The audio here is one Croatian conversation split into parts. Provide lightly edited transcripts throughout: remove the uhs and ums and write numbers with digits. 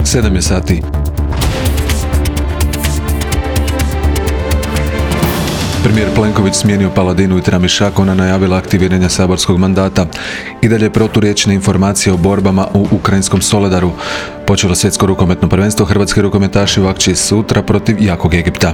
7 je sati. Premijer Plenković smijenio Paladinu i Tramišak, ona najavila aktiviranje saborskog mandata. I dalje proturječne informacije o borbama u ukrajinskom Soledaru. Počelo svjetsko rukometno prvenstvo, hrvatski rukometaši u akciji sutra protiv jakog Egipta.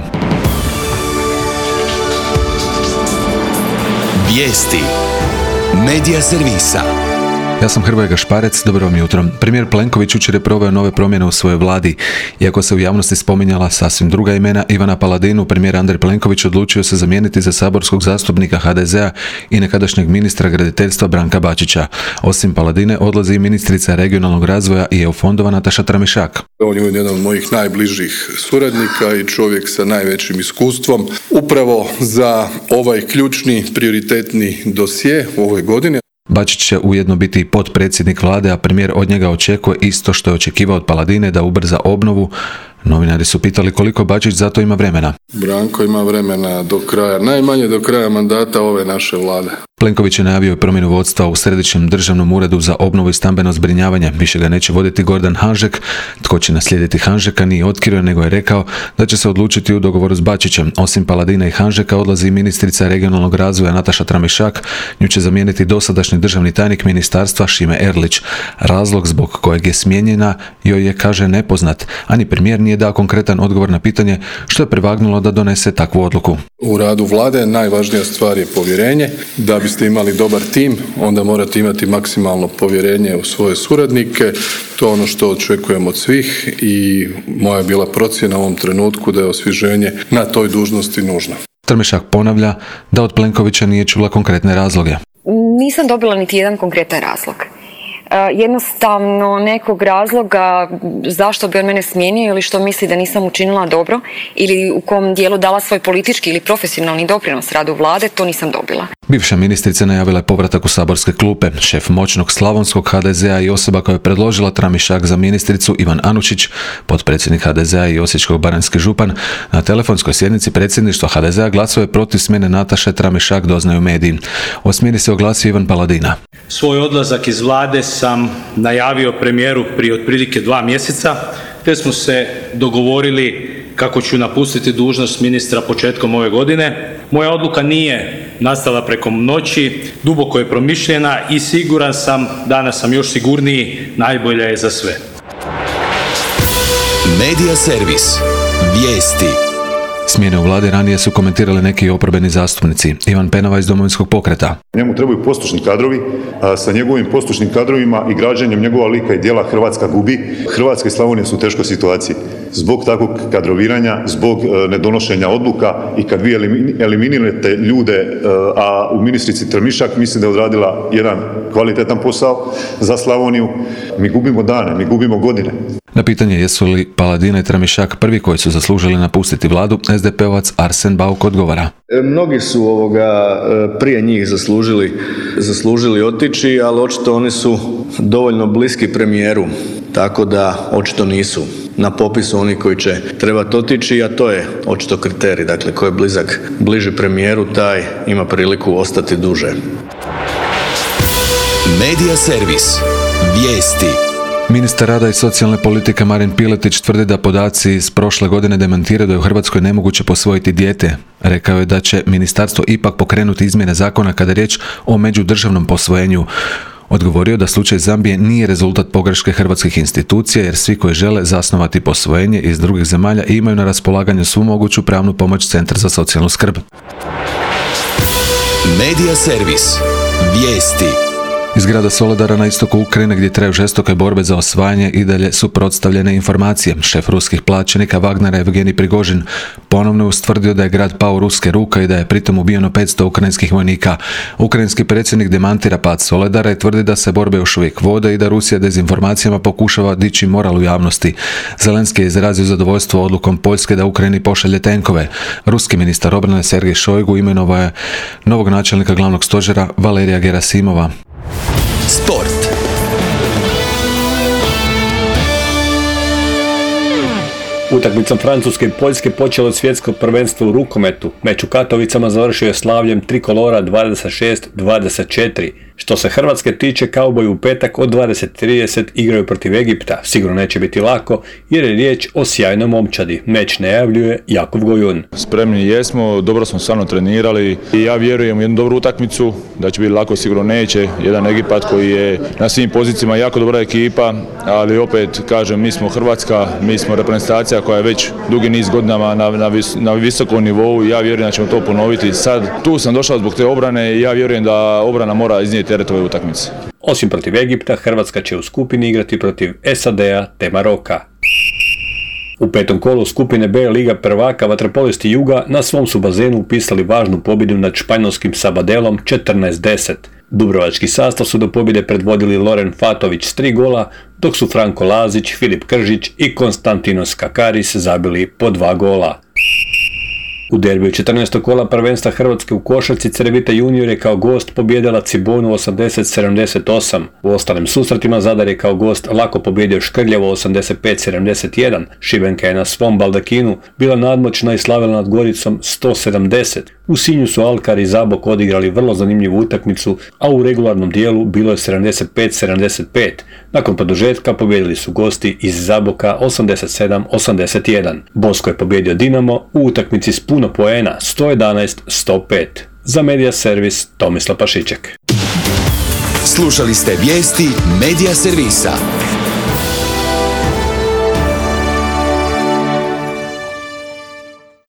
Vijesti Medija servisa. Ja sam Hrvoje Gašparec, dobro vam jutro. Premijer Plenković jučer je proveo nove promjene u svojoj vladi. Iako se u javnosti spominjala sasvim druga imena, Ivana Paladinu, premijer Andrej Plenković odlučio se zamijeniti za saborskog zastupnika HDZ-a i nekadašnjeg ministra graditeljstva Branka Bačića. Osim Paladine odlazi i ministrica regionalnog razvoja i EU fondova Nataša Tramišak. On je jedan od mojih najbližih suradnika i čovjek sa najvećim iskustvom upravo za ovaj ključni prioritetni dosje u ovoj godini. Bačić će ujedno biti i potpredsjednik vlade, a premijer od njega očekuje isto što je očekivao od Paladine, da ubrza obnovu. Novinari su pitali koliko Bačić za to ima vremena. Branko ima vremena do kraja, najmanje do kraja mandata ove naše vlade. Plenković je najavio promjenu vodstva u Središnjem državnom uredu za obnovu i stambeno zbrinjavanje. Više ga neće voditi Gordan Hanžek. Tko će naslijediti Hanžeka nije otkrio, nego je rekao da će se odlučiti u dogovoru s Bačićem. Osim Paladina i Hanžeka odlazi i ministrica regionalnog razvoja Nataša Tramišak. Nju će zamijeniti dosadašnji državni tajnik ministarstva Šime Erlić. Razlog zbog kojeg je smijenjena joj je, kaže, nepoznat, a ni premijer nije dao konkretan odgovor na pitanje što je prevagnulo da donese takvu odluku. U radu vlade najvažnija stvar je povjerenje. Da biste imali dobar tim, onda morate imati maksimalno povjerenje u svoje suradnike. To je ono što očekujem od svih i moja je bila procjena u ovom trenutku da je osvježenje na toj dužnosti nužno. Tramišak ponavlja da od Plenkovića nije čula konkretne razloge. Nisam dobila niti jedan konkretan razlog. Jednostavno nekog razloga zašto bi on mene smijenio ili što misli da nisam učinila dobro ili u kom dijelu dala svoj politički ili profesionalni doprinos radu vlade, to nisam dobila. Bivša ministrica najavila je povratak u saborske klupe. Šef moćnog slavonskog HDZ-a i osoba koja je predložila Tramišak za ministricu Ivan Anušić, potpredsjednik HDZ-a i osječko-baranjski župan, na telefonskoj sjednici predsjedništva HDZ-a glasao je protiv smjene Nataše Tramišak, doznaju mediji. O smjeni se oglasio Ivan Paladina. Svoj odlazak iz vlade sam najavio premijeru prije otprilike 2 mjeseca, te smo se dogovorili kako ću napustiti dužnost ministra početkom ove godine. Moja odluka nije nastala preko noći, duboko je promišljena i siguran sam, danas sam još sigurniji, najbolja je za sve. Medija servis. Vijesti. Smjene u vladi ranije su komentirali neki oporbeni zastupnici. Ivan Penava iz Domovinskog pokreta. Njemu trebaju poslušni kadrovi, a sa njegovim poslušnim kadrovima i građanjem njegova lika i djela Hrvatska gubi. Hrvatska i Slavonija su u teškoj situaciji. Zbog takvog kadroviranja, zbog nedonošenja odluka i kad vi eliminirate ljude, a u ministrici Tramišak mislim da je odradila jedan kvalitetan posao za Slavoniju, mi gubimo dane, mi gubimo godine. Na pitanje jesu li Paladina i Tramišak prvi koji su zaslužili napustiti vladu, SDP-ovac Arsen Bauk odgovara. Mnogi su prije njih zaslužili otići, ali očito oni su dovoljno bliski premijeru, tako da očito nisu na popisu oni koji će trebati otići, a to je očito kriterij. Dakle, ko je bliži premijeru, taj ima priliku ostati duže. Medija servis. Vijesti. Ministar rada i socijalne politike Marin Piletić tvrdi da podaci iz prošle godine demantiraju da je u Hrvatskoj nemoguće posvojiti dijete. Rekao je da će ministarstvo ipak pokrenuti izmjene zakona kada je riječ o međudržavnom posvojenju. Odgovorio da slučaj Zambije nije rezultat pogreške hrvatskih institucija, jer svi koji žele zasnovati posvojenje iz drugih zemalja imaju na raspolaganju svu moguću pravnu pomoć Centra za socijalnu skrb. Medija servis. Vijesti. Iz grada Soledara na istoku Ukrajine, gdje traju žestoke borbe za osvajanje, i dalje suprotstavljene informacije. Šef ruskih plaćenika Wagnera Evgenij Prigožin ponovno je ustvrdio da je grad pao u ruske ruke i da je pritom ubijeno 500 ukrajinskih vojnika. Ukrajinski predsjednik demantira pad Soledara i tvrdi da se borbe još uvijek vode i da Rusija dezinformacijama pokušava dići moral u javnosti. Zelenski je izrazio zadovoljstvo odlukom Poljske da Ukrajini pošalje tenkove. Ruski ministar obrane Sergej Šojgu imenovao je novog načelnika glavnog stožera Valerija Gerasimova. Sport. U Utakmicom Francuske i Poljske počelo svjetsko prvenstvo u rukometu. Meč u Katovicama završio je slavljem trikolora 26-24. Što se Hrvatske tiče, kauboji u petak od 20:30 igraju protiv Egipta. Sigurno neće biti lako jer je riječ o sjajnoj momčadi. Meč najavljuje Jakov Gojun. Spremni jesmo, dobro smo stvarno trenirali i ja vjerujem u jednu dobru utakmicu, da će biti lako, sigurno neće. Jedan Egipat koji je na svim pozicijama jako dobra ekipa, ali opet kažem, mi smo Hrvatska, mi smo reprezentacija koja je već dugi niz godinama na visokom nivou i ja vjerujem da ćemo to ponoviti. Sad, tu sam došao zbog te obrane i ja vjerujem da obrana mora iznijeti teret ove utakmice. Osim protiv Egipta, Hrvatska će u skupini igrati protiv SAD-a te Maroka. U petom kolu skupine B Liga prvaka vaterpolisti Juga na svom su bazenu upisali važnu pobjedu nad španjolskim Sabadelom 14-10. Dubrovački sastav su do pobjede predvodili Loren Fatović s 3 gola, dok su Franko Lazić, Filip Kržić i Konstantinos Kakaris zabili po 2 gola. U derbiju 14. kola prvenstva Hrvatske u košarci Cedevita junior je kao gost pobijedila Cibonu 80-78. U ostalim susretima Zadar je kao gost lako pobjedio Škrljevo 85-71. Šibenka je na svom baldakinu bila nadmoćna i slavila nad Goricom 170. U Sinju su Alkar i Zabok odigrali vrlo zanimljivu utakmicu, a u regularnom dijelu bilo je 75-75. Nakon produžetka pobjedili su gosti iz Zaboka 87-81. Bosko je pobjedio Dinamo u utakmici s puno poena 111-105. Za Medija Servis Tomislav Pašiček. Slušali ste vijesti Medija Servisa.